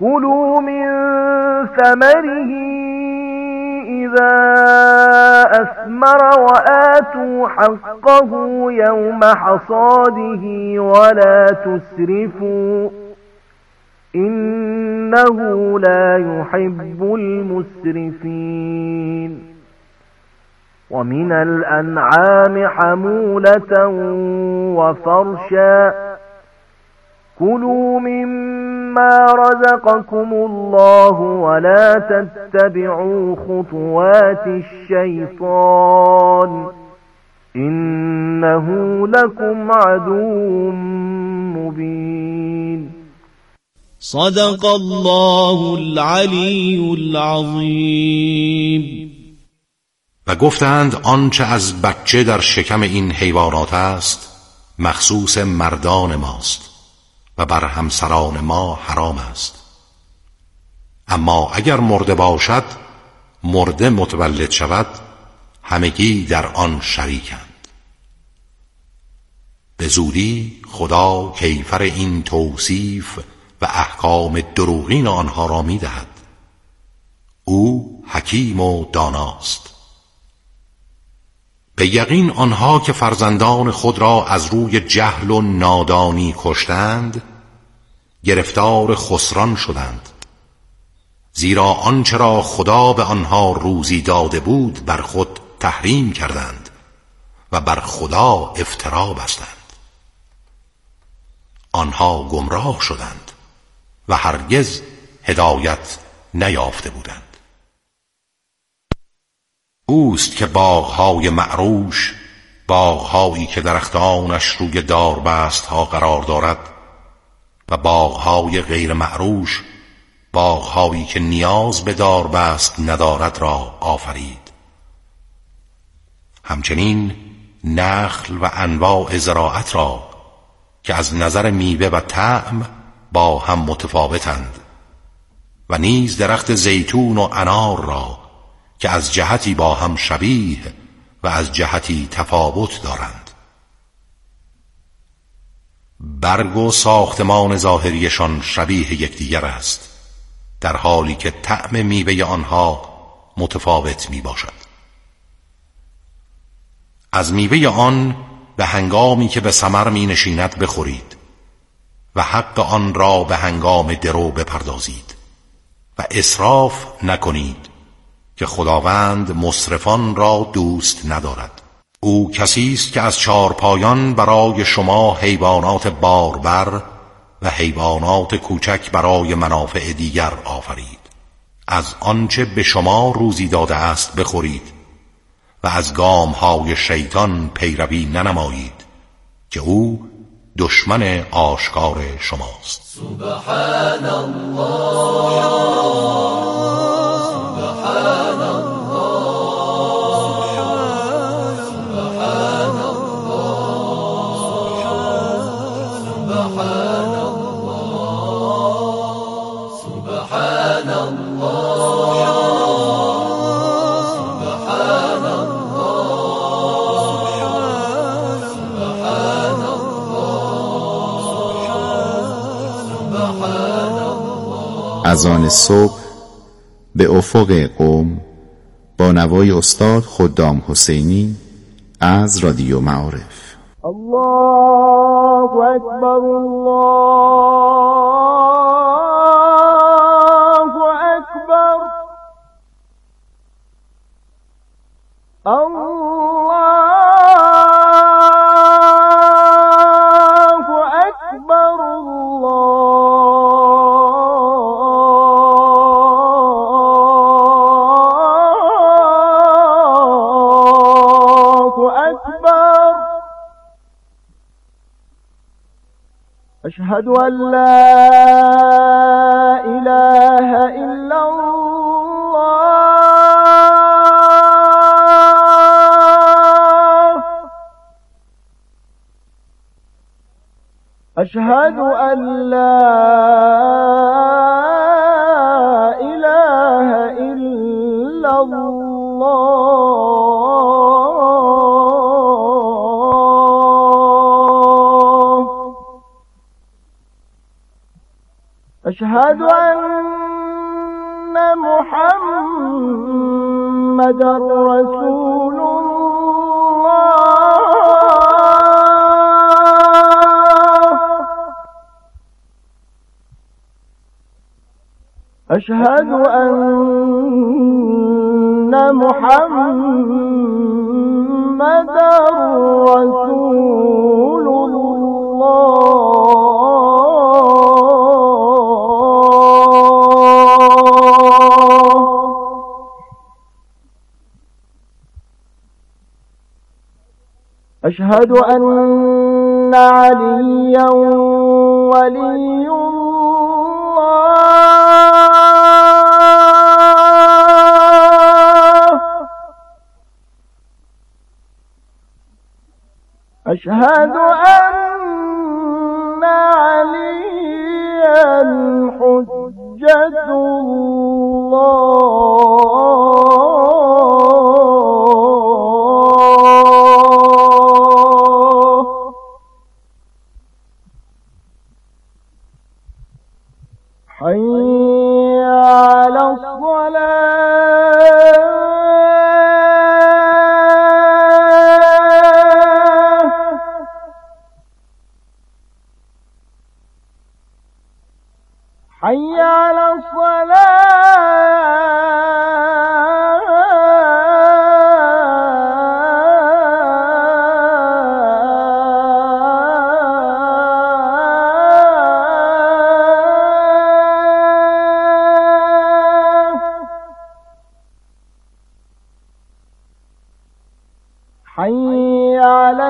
كلوا من ثمره إذا أثمر وآتوا حقه يوم حصاده ولا تسرفوا إنه لا يحب المسرفين ومن الأنعام حمولة وفرشا كلوا مما رزقكم الله ولا تتبعوا خطوات الشيطان إنه لكم عدو مبين. صدق الله العلی العظیم. و گفتند آنچه از بچه در شکم این حیوانات است مخصوص مردان ماست و بر همسران ما حرام است، اما اگر مرده باشد، مرده متولد شود، همگی در آن شریکند. به زودی خدا کیفر این توصیف و احکام دروغین آنها را می دهد. او حکیم و داناست. به یقین آنها که فرزندان خود را از روی جهل و نادانی کشتند گرفتار خسران شدند، زیرا آنچه را خدا به آنها روزی داده بود بر خود تحریم کردند و بر خدا افترا بستند. آنها گمراه شدند و هرگز هدایت نیافته بودند. اوست که باغهای معروش، باغهایی که درختانش روی داربست ها قرار دارد، و باغهای غیر معروش، باغهایی که نیاز به داربست ندارد را آفرید. همچنین نخل و انواع زراعت را که از نظر میوه و طعم با هم متفاوتند، و نیز درخت زیتون و انار را که از جهتی با هم شبیه و از جهتی تفاوت دارند. برگ و ساختمان ظاهریشان شبیه یکدیگر است، در حالی که طعم میوه آنها متفاوت می باشد. از میوه آن به هنگامی که به ثمر می نشیند بخورید و حق آن را به هنگام درو بپردازید و اسراف نکنید که خداوند مسرفان را دوست ندارد. او کسی است که از چارپایان برای شما حیوانات باربر و حیوانات کوچک برای منافع دیگر آفرید. از آنچه به شما روزی داده است بخورید و از گامهای شیطان پیروی ننمایید که او دشمن آشکار شماست. سبحان الله، سبحان الله، سبحان الله، سبحان الله، سبحان الله، سبحان الله. از آن صبح به افق قم با نوای استاد خدام حسینی از رادیو معارف. الله اکبر، الله اکبر، الله اکبر، الله اکبر. أشهد أن لا إله إلا الله، أشهد أن لا إله إلا الله، أشهد أن محمدًا رسول أشهد أن محمدًا رسول أشهد أن عليا ولي أشهد أن عليا حجة الله حي على الصلاة حي على حي على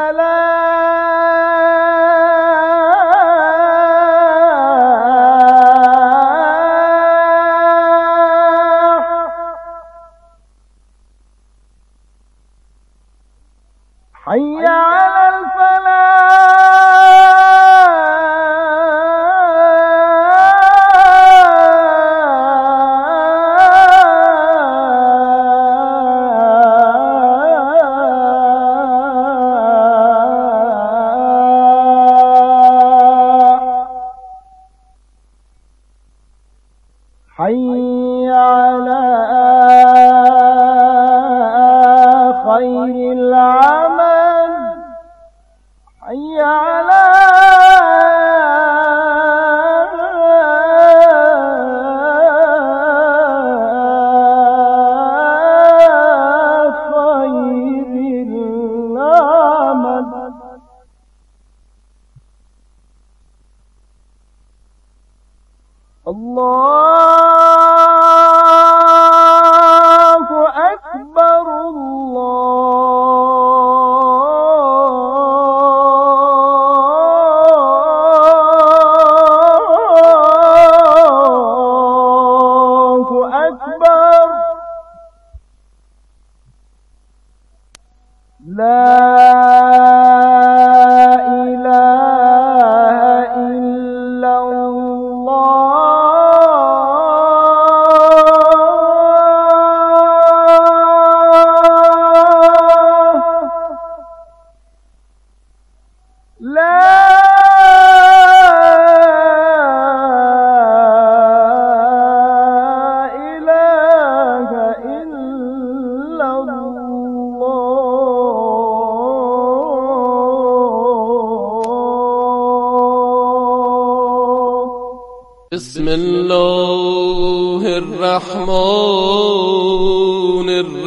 الفلاح حي على حي على خير العمل حي على خير العمل الله أكبر الله أكبر لا إله إلا لا إله إلا الله بسم الله الرحمن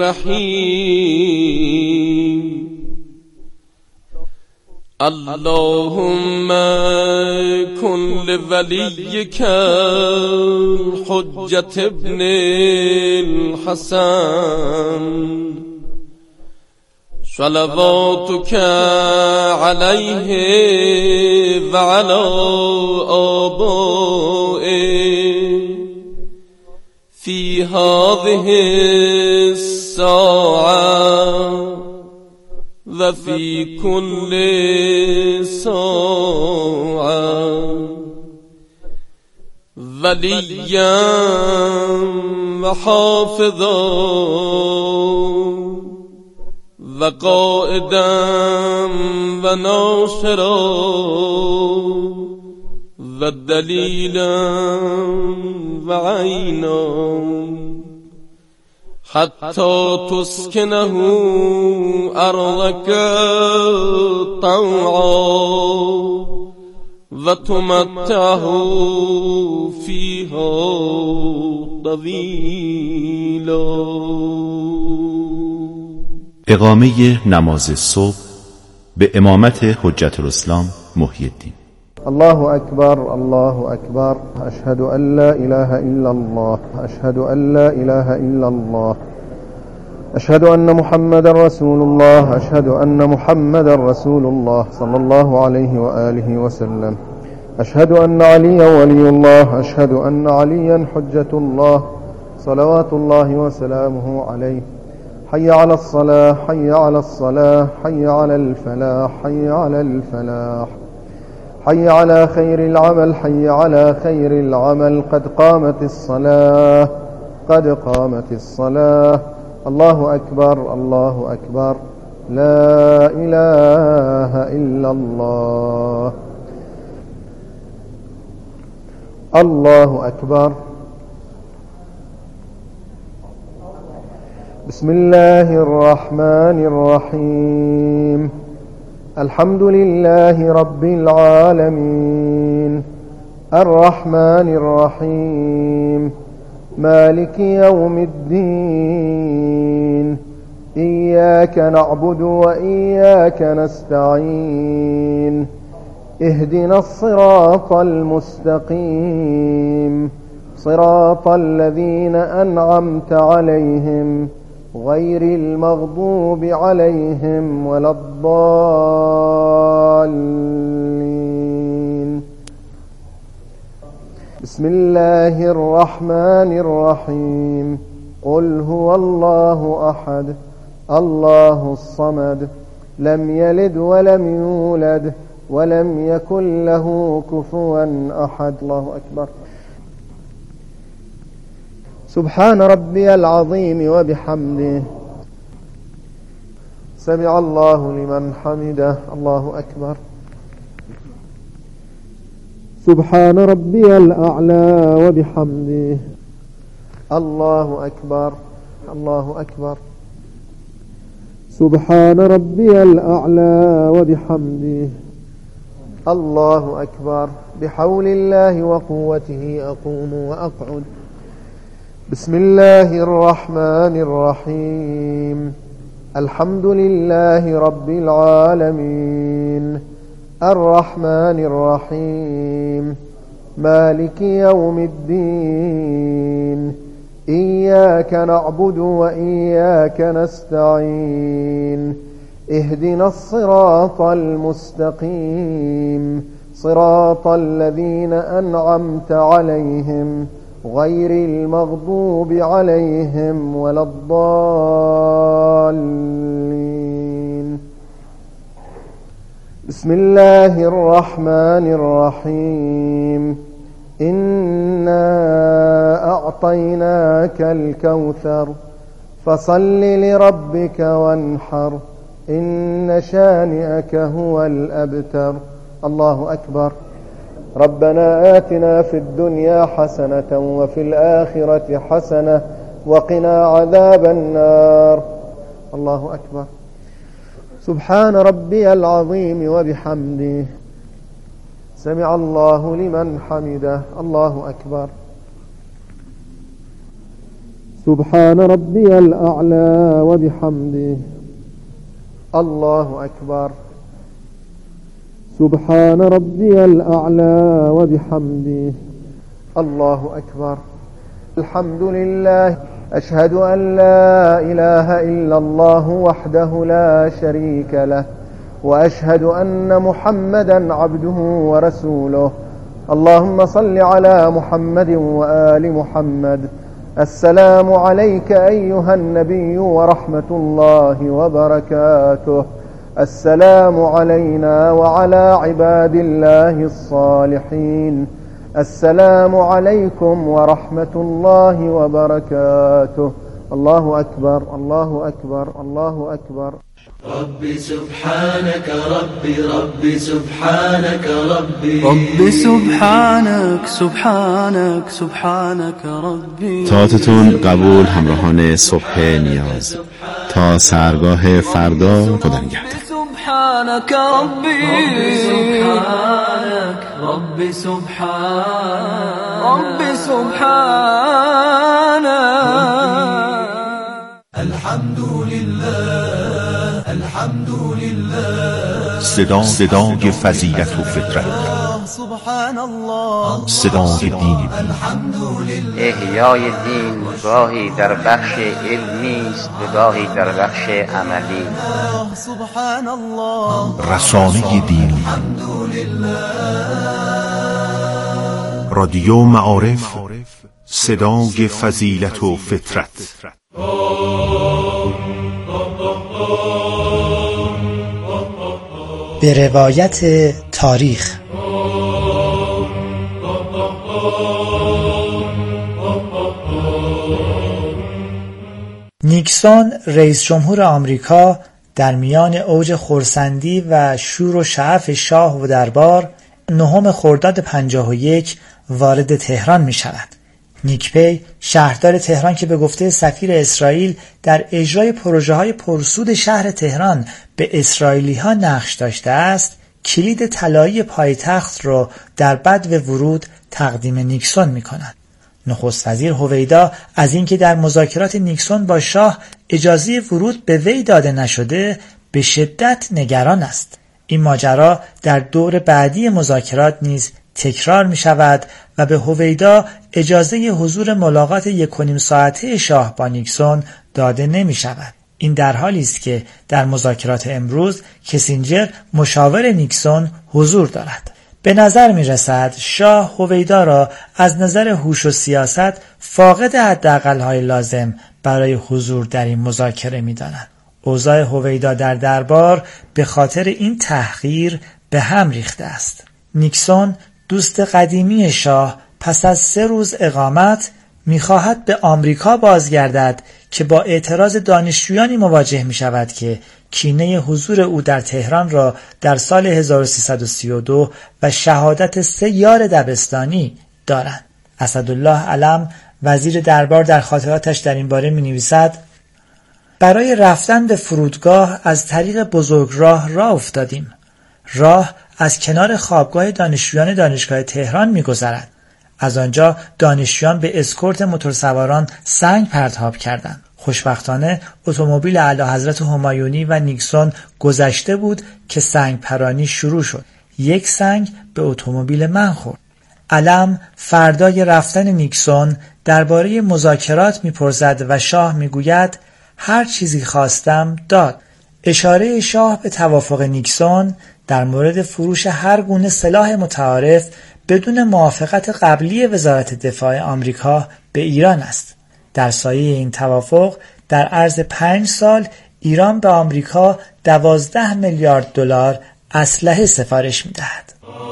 الرحيم اللهم كن لوليك الحجة ابن الحسن صلواتك عليه وعلى آبائه في هذه الساعة وفي كل ساعة وليا وحافظا وقائدا وناصرا و دلیلا و عینا حتی تسکنه ارضك طوعا و تمتعه فیها طویلا. اقامه نماز صبح به امامت حجت الاسلام محی الدین. الله أكبر الله أكبر، أشهد أن لا إله إلا الله، أشهد أن لا إله إلا الله، أشهد أن محمد رسول الله، أشهد أن محمد رسول الله صلى الله عليه وآله وسلم، أشهد أن عليا ولي الله، أشهد أن عليا حجة الله صلوات الله وسلامه عليه. حي على الصلاة حي على الصلاة حي على الفلاح حي على الفلاح، حي على خير العمل حي على خير العمل، قد قامت الصلاة قد قامت الصلاة. الله أكبر الله أكبر، لا إله إلا الله. الله أكبر. بسم الله الرحمن الرحيم. الحمد لله رب العالمين، الرحمن الرحيم، مالك يوم الدين، إياك نعبد وإياك نستعين، اهدنا الصراط المستقيم، صراط الذين أنعمت عليهم غير المغضوب عليهم ولا الضالين. بسم الله الرحمن الرحيم. قل هو الله أحد الله الصمد لم يلد ولم يولد ولم يكن له كفوا أحد. الله أكبر. سبحان ربي العظيم وبحمده، سمع الله لمن حمده. الله أكبر. سبحان ربي الأعلى وبحمده. الله أكبر الله أكبر. سبحان ربي الأعلى وبحمده. الله أكبر. بحول الله وقوته أقوم وأقعد. بسم الله الرحمن الرحيم. الحمد لله رب العالمين، الرحمن الرحيم، مالك يوم الدين، إياك نعبد وإياك نستعين، اهدنا الصراط المستقيم، صراط الذين أنعمت عليهم غير المغضوب عليهم ولا الضالين. بسم الله الرحمن الرحيم. إنا أعطيناك الكوثر فصل لربك وانحر، إن شانئك هو الأبتر. الله أكبر. ربنا آتنا في الدنيا حسنة وفي الآخرة حسنة وقنا عذاب النار. الله أكبر. سبحان ربي العظيم وبحمده، سمع الله لمن حمده. الله أكبر. سبحان ربي الأعلى وبحمده. الله أكبر. سبحان ربي الأعلى وبحمده. الله أكبر. الحمد لله. أشهد أن لا إله إلا الله وحده لا شريك له، وأشهد أن محمدا عبده ورسوله. اللهم صل على محمد وآل محمد. السلام عليك أيها النبي ورحمة الله وبركاته. السلام علينا وعلى عباد الله الصالحين. السلام عليكم ورحمة الله وبركاته. الله أكبر الله أكبر الله أكبر. ربي سبحانك ربي سبحانك ربي سبحانك سبحانك سبحانك ربي. طاعتتون قبول همراهان صبح نیاز. تا سحرگاه فردا، خدا نگهدار. سبحانك ربي سبحانك ربي سبحانك ربي سبحانك. الحمد لله الحمد لله. صدای فضیلت و فطرت، سبحان الله. صدای دین. الحمد لله. احیای دین گاهی در بخش علمی است و گاهی در بخش عملی. سبحان الله. رسانه دین. الحمد لله. رادیو معارف، صدای فضیلت و فطرت. به روایت تاریخ. نیکسون رئیس جمهور آمریکا در میان اوج خرسندی و شور و شعف شاه و دربار 9 خرداد 51 وارد تهران می شود. نیکپی شهردار تهران که به گفته سفیر اسرائیل در اجرای پروژه‌های پرسود شهر تهران به اسرائیلی‌ها نقش داشته است، کلید طلایی پایتخت را در بدو ورود تقدیم نیکسون می‌کند. نخست وزیر هویدا از اینکه در مذاکرات نیکسون با شاه اجازه ورود به وی داده نشده به شدت نگران است. این ماجرا در دور بعدی مذاکرات نیز تکرار می شود و به هویدا اجازه حضور ملاقات 1.5 ساعته شاه با نیکسون داده نمی شود. این در حالی است که در مذاکرات امروز کسینجر مشاور نیکسون حضور دارد. به نظر می رسد شاه هویدا را از نظر هوش و سیاست فاقد حداقل‌های لازم برای حضور در این مذاکره می داند. اوضاع هویدا در دربار به خاطر این تحقیر به هم ریخته است. نیکسون دوست قدیمی شاه پس از 3 روز اقامت می‌خواهد به آمریکا بازگردد که با اعتراض دانشجویانی مواجه می‌شود که کینه حضور او در تهران را در سال 1332 و شهادت 3 یار دبستانی دارند. اسدالله علم وزیر دربار در خاطراتش در این باره می‌نویسد: برای رفتن به فرودگاه از طریق بزرگراه راه افتادیم. راه از کنار خوابگاه دانشجویان دانشگاه تهران می‌گذرد. از آنجا دانشجویان به اسکورت موتورسواران سنگ پرتاب کردند. خوشبختانه اتومبیل اعلیحضرت همایونی و نیکسون گذشته بود که سنگ پرانی شروع شد. 1 سنگ به اتومبیل من خورد. علم فردای رفتن نیکسون درباره مذاکرات می‌پرسد و شاه می‌گوید هر چیزی خواستم داد. اشاره شاه به توافق نیکسون در مورد فروش هر گونه سلاح متعارف بدون موافقت قبلی وزارت دفاع آمریکا به ایران است. در سایه این توافق در عرض 5 سال ایران به آمریکا 12 میلیارد دلار اسلحه سفارش می‌دهد.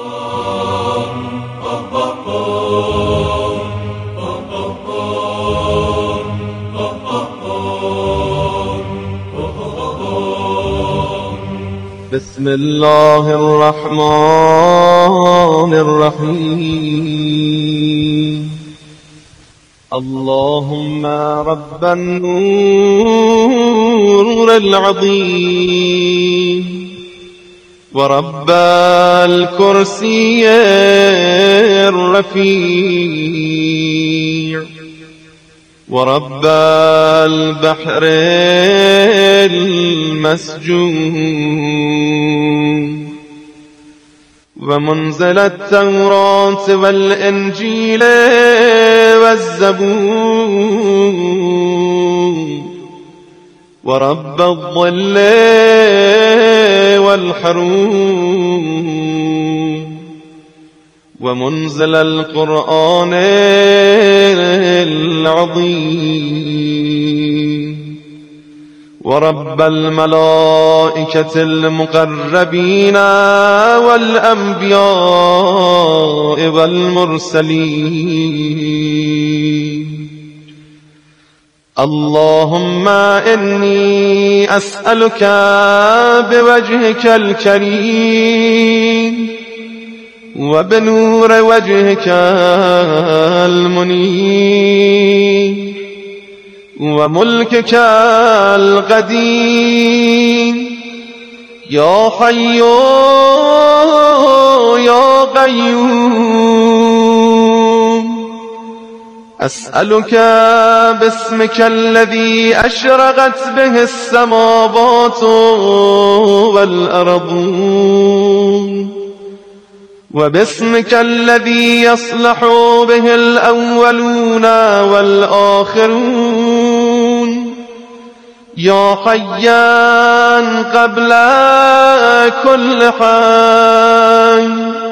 بسم الله الرحمن الرحیم. اللهم رب النور العظیم و رب الكرسی الرفیع و رب البحر المسجون و منزل التوراة والانجیل والزبور و رب الظل والحروم و منزل القرآن العظیم و رب الملائکة المقربین والانبیاء والمرسلین اللهم إني أسألك بوجهك الكريم وبنور وجهك المنير وملكك القديم يا حي يا قيوم، أسألك باسمك الذي أشرقت به السماوات والأرض، وباسمك الذي يصلح به الأولون والآخرون، يا حيا قبل كل حي،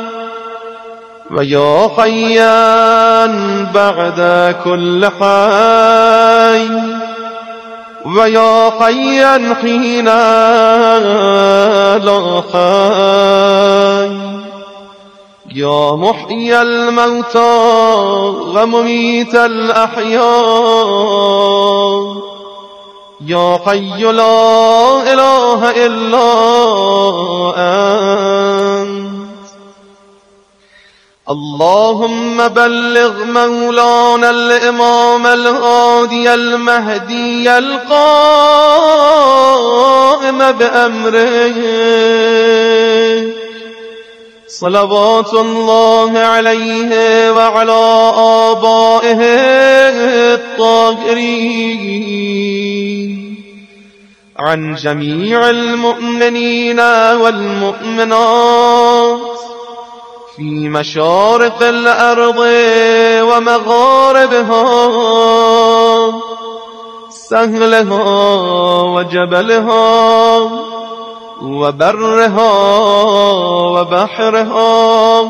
ويا حيا بعد كل حي، ويا حيا حين لا حي، يا محيي الموتى ومميت الأحياء، يا حي لا إله إلا أنت. اللهم بلغ مولانا الإمام الهادي المهدي القائم بأمره صلوات الله عليه وعلى آبائه الطاهرين عن جميع المؤمنين والمؤمنات في مشارق الأرض ومغاربها، سهلها وجبلها وبرها وبحرها،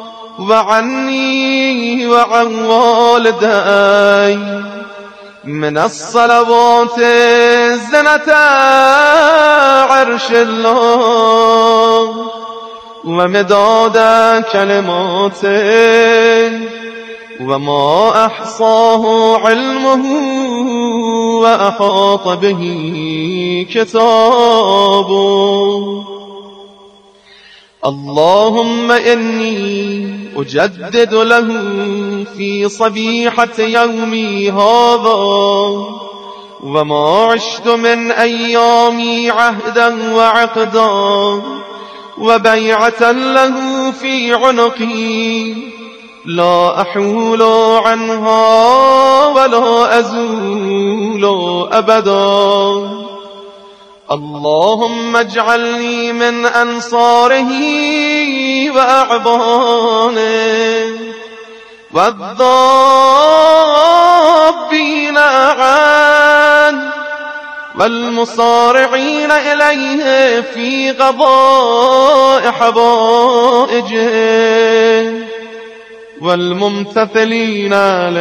وعني وعن والدي من الصلوات زنة عرش الله ومداد كلماته، وما أحصاه علمه وأحاط به كتابه. اللهم إني أجدد له في صبيحة يومي هذا وما عشت من أيامي عهدا وعقدا وبيعة له في عنقي لا أحول عنها ولا أزول أبدا. اللهم اجعلني من أنصاره وأعبانه والضابين عنه والمصارعين إليه في قضاء حوائجه والممتثلين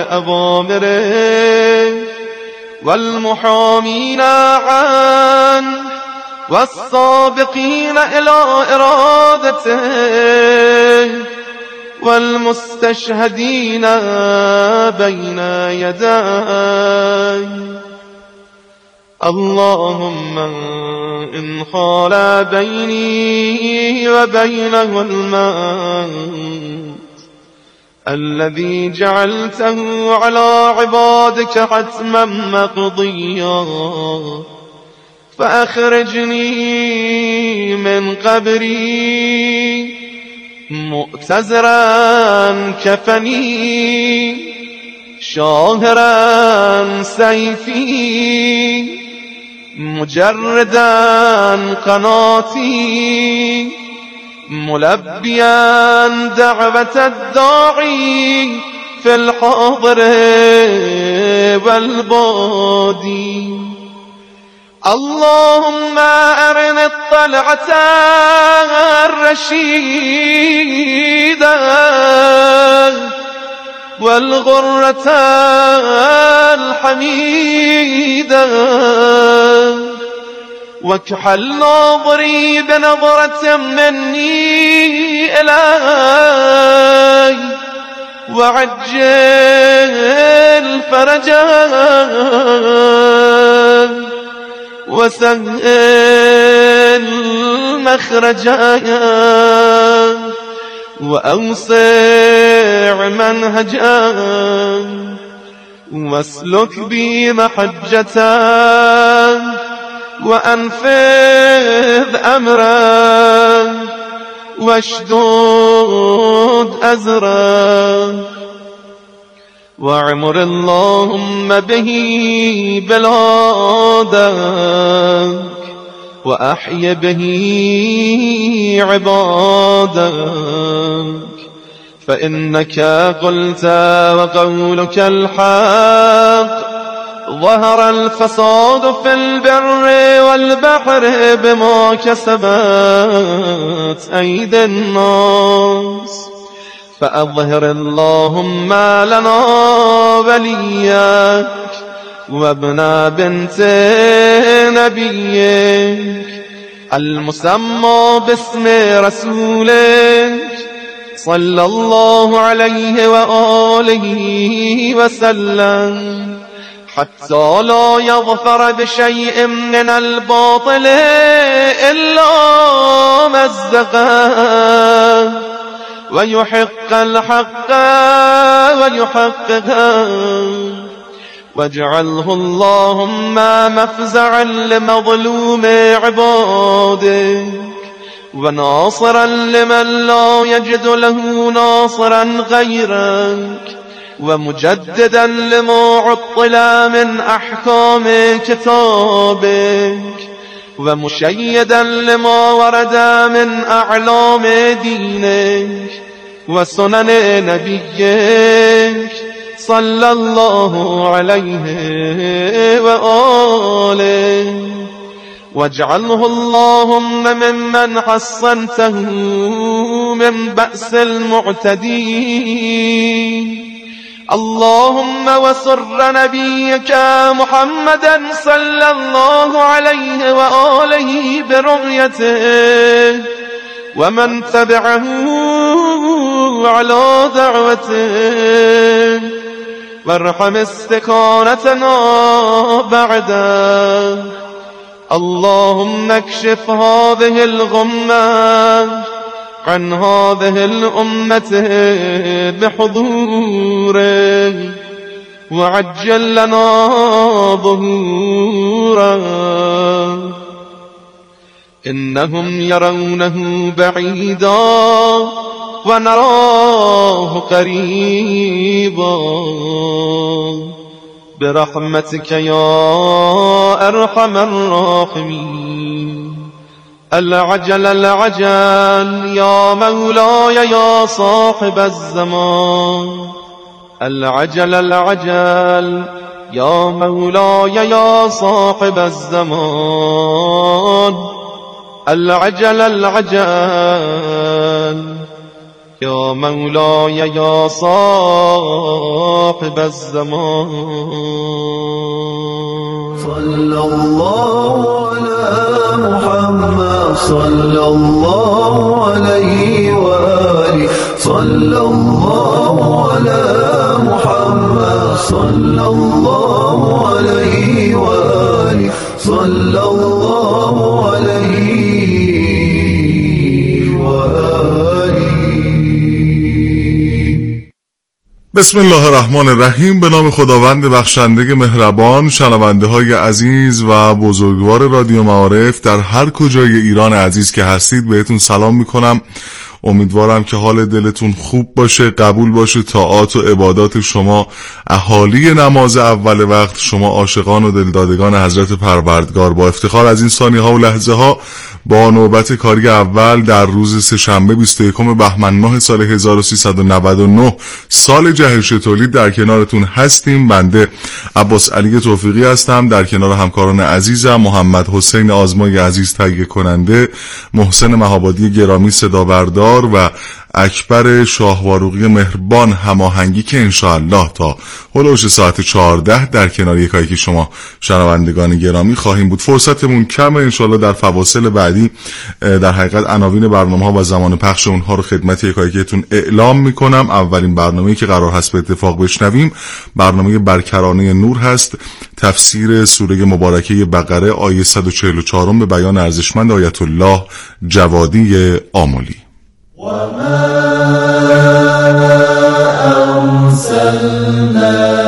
لأوامره والمحامين عنه والسابقين إلى إرادته والمستشهدين بين يديه. اللهم إن خال بيني وبينه الموت الذي جعلته على عبادك حتما مقضيا فأخرجني من قبري مؤتزرا كفني شاهرا سيفي مجردا قناتي ملبيا دعوة الداعي في الحاضر والبادي. اللهم أرنا الطلعة الرشيدة والغرة الحميدة واكحل ناظري بنظرة مني إلي وعجل فرجا وسهل مخرجا وأوسع منهجا واسلك بي محجة وأنفذ أمرا واشدود أزرا واعمر اللهم به بلادك وأحي به عبادك فإنك قلت وقولك الحق ظهر الفساد في البر والبحر بما كسبت أيدي الناس فأظهر اللهم لنا وليك وابن بنت نبيك المسمى باسم رسولك صلى الله عليه وآله وسلم حتى لا يظفر بشيء من الباطل إلا مزقه ويحق الحق ويحققه واجعله اللهم مفزعا لمظلوم عبادك وناصرا لمن لا يجد له ناصرا غيرك ومجددا لما عطل من أحكام كتابك ومشيدا لما ورد من أعلام دينك وسنن نبيك صلى الله عليه وآله واجعله اللهم ممن حصنته من بأس المعتدين اللهم وسر نبيك محمدا صلى الله عليه وآله برؤيته ومن تبعه على دعوته وارحم استكانتنا بعده اللهم اكشف هذه الغمة عن هذه الأمة بحضوره وعجل لنا ظهوره إنهم يرونه بعيدا ونراه قريبا برحمتك يا أرحم الراحمين العجل العجل يا مولاي يا صاحب الزمان العجل العجل يا مولاي يا صاحب الزمان العجل العجل يا مولاي يا صاحب الزمان صلى الله على محمد صلى الله عليه وآله صلى الله على محمد صلى الله عليه وآله صلى الله عليه وآله. بسم الله الرحمن الرحیم. به نام خداوند بخشنده مهربان. شنونده های عزیز و بزرگوار رادیو معارف در هر کجای ایران عزیز که هستید بهتون سلام میکنم. امیدوارم که حال دلتون خوب باشه، قبول باشه طاعات و عبادات شما، اهالی نماز اول وقت، شما عاشقان و دلدادگان حضرت پروردگار. با افتخار از این ثانیه ها و لحظه ها با نوبت کاری اول در روز سه‌شنبه 21 بهمن ماه سال 1399 سال جهش تولید در کنارتون هستیم. بنده عباس علی توفیقی هستم در کنار همکاران عزیزم محمد حسین آزمای عزیز تهیه کننده، محسن مهابادی گرامی صدا بردار نجار و اکبر شاهواروقی مهربان هماهنگی که انشاءالله تا هلوش ساعت 14 در کنار یکایی که شما شنوندگان گرامی خواهیم بود. فرصتمون کمه، انشاءالله در فواصل بعدی در حقیقت عناوین برنامه ها و زمان پخش اونها رو خدمت یکاییتون اعلام میکنم. اولین برنامه‌ای که قرار هست به اتفاق بشنویم برنامه برکرانه نور هست، تفسیر سوره مبارکه بقره آیه 144 به بیان ارزشمند آیت الله جوادی آملی. وما أرسلنا